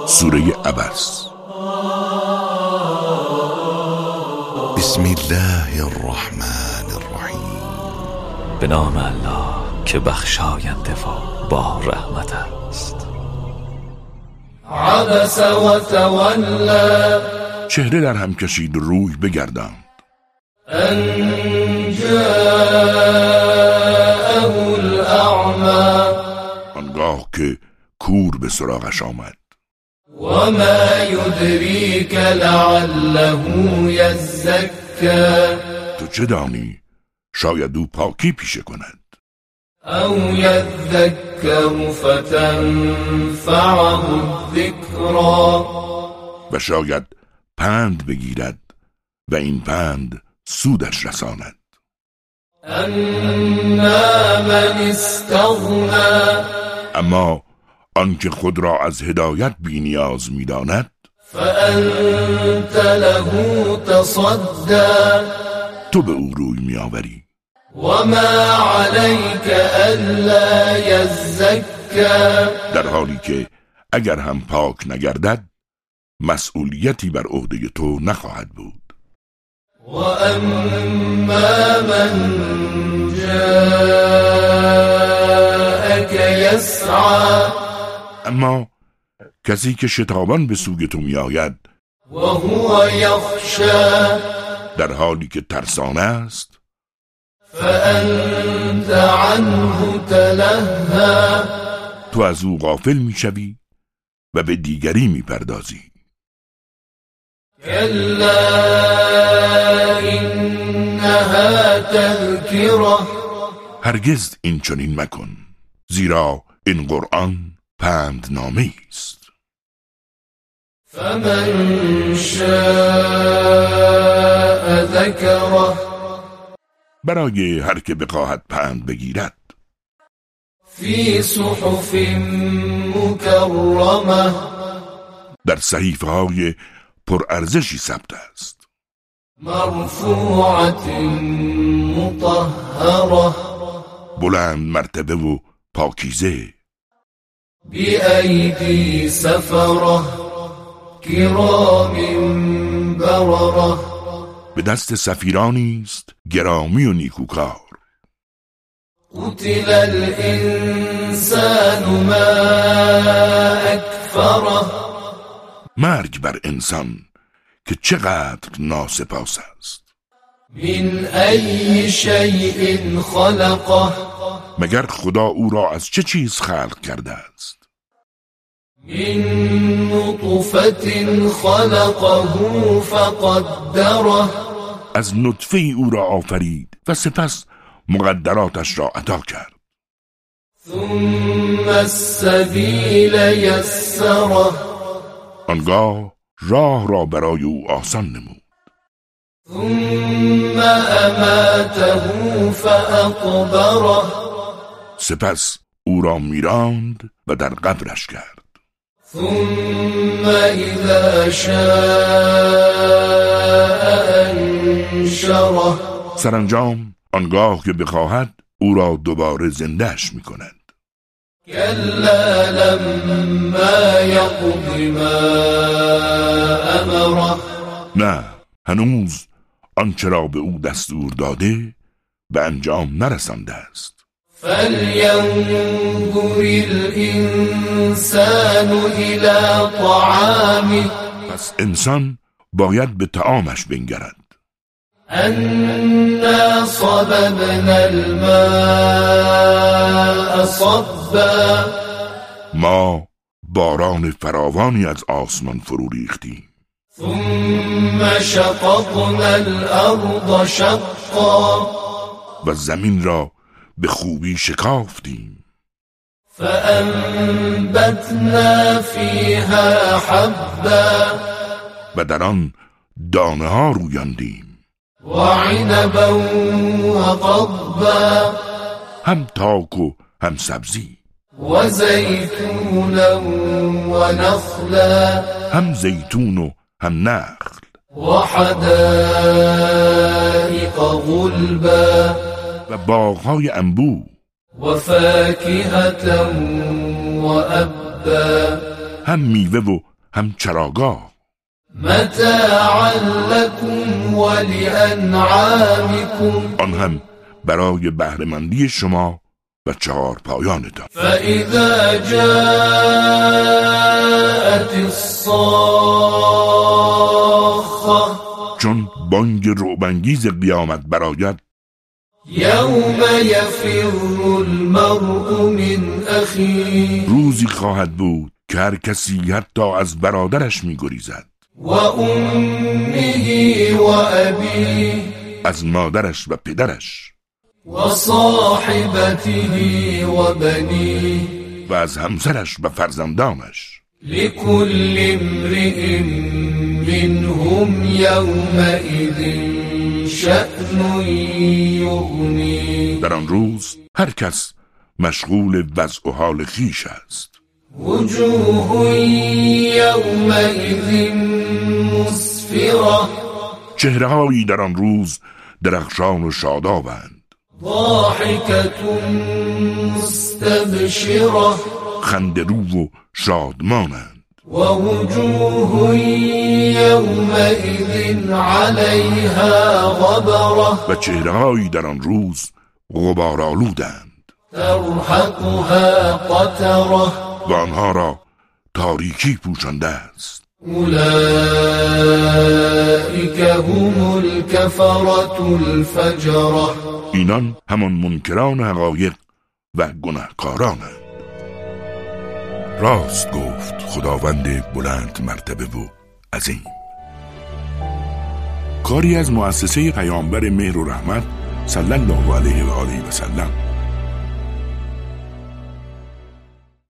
سوره عبس. بسم الله الرحمن الرحیم. به نام الله که بخشاینده و با رحمت است. عبس و تولی، چهره در هم کشید و روی بگرداند. ان جاءه الاعمی، آنگاه که کور به سراغش آمد. و ما یدریک لعله یزکی، تو چه دانی شاید او پاکی پیشه کند. او یذکر فتنفعه الذکری، و شاید پند بگیرد و این پند سودش رساند. اما من استغنی، اما آنکه خود را از هدایت بی نیاز می داند، فانت له تصدی، تو به او روی می آوری. و ما علیک الا یزکی، در حالی که اگر هم پاک نگردد مسئولیتی بر عهده تو نخواهد بود. و اما من جاءک یسعی، اما کسی که شتابان به سوی تو می آید و هو یخشی، در حالی که ترسان است، فانت عنه تلهی، تو از او غافل می شوی و به دیگری می پردازی. کلا انها تذکره، هرگز این چنین مکن، زیرا این قرآن پندنامه است. فمن شاء ذکره، برای هر که بخواهد پند بگیرد. فی صحف مکرمه، در صحیفه های پرارزشی ثبت است. مرفوعة مطهرة، بلند مرتبه و پاکیزه. بأيدي سفرة كرام بررة، به دست سفیرانی است گرامی و نیکوکار. قتل الانسان ما اکفره، مرگ بر انسان که چقدر ناسپاس است. من ای شیء خلقه، مگر خدا او را از چه چیز خلق کرده است؟ من نطفة خلقه فقدره، از نطفه او را آفرید و سپس مقدراتش را عطا کرد. ثم السبیل یسره، آنگاه راه را برای او آسان نمود. ثم اماته فاقبره، سپس او را میراند و در قبرش کرد. ثم اذا شاء انشره، سرانجام آنگاه که بخواهد او را دوباره زندهش می کند. کلا لما یقض ما امره، نه، هنوز آنچه را به او دستور داده به انجام نرسانده است. فلینظر الانسان الى طعامه، پس انسان باید به طعامش بنگرد. انا صببنا الماء صبا، ما باران فراوانی از آسمان فرو ریختیم. ثم شققنا الارض شقا، و زمین را به خوبی شکافتیم. فانبتنا فیها حبا، و در آن دانه ها رویاندیم. وعنبا وقضبا، هم تاک و هم سبزی. وزيتونا ونخلا، هم زیتون و هم نخل. وحدائق غلبا، و باغهای انبوه. وفاكهة وأبا، هم میوه و هم چراگاه. متاعا لكم ولأنعامكم آن هم برای بهره‌مندی شما و چهارپایانتان. فإذا جاءت الصاخة چون بانگ رعب‌انگیز قیامت برآید، يوم يفر المرء من أخيه روزی خواهد بود که هر کسی حتی از برادرش می‌گریزد، وأمه وأبيه از مادرش و پدرش، وصاحبته وبنيه و از همسرش و فرزندانش. لكل امرئ منهم يومئذ شأن یغنی. در آن روز هر کس مشغول وضع و حال خویش است. وجوه یومئذ مسفرة چهره‌هایی در آن روز درخشان و شادابند. ضاحکة مستبشرة خنده‌رو و شادمانند. ووجوه يومئذ عليها غبرة و چهره‌هایی در آن روز غبارآلودند. ترهقها قترة و آنها را تاریکی پوشانده است. اولئک هم الكفرة الفجرة اینان همان منکران حقایق و گناهکارانند. راست گفت خداوند بلند مرتبه و عظیم. کاری از مؤسسه پیامبر مهر و رحمت صلی الله علیه و آله و سلم.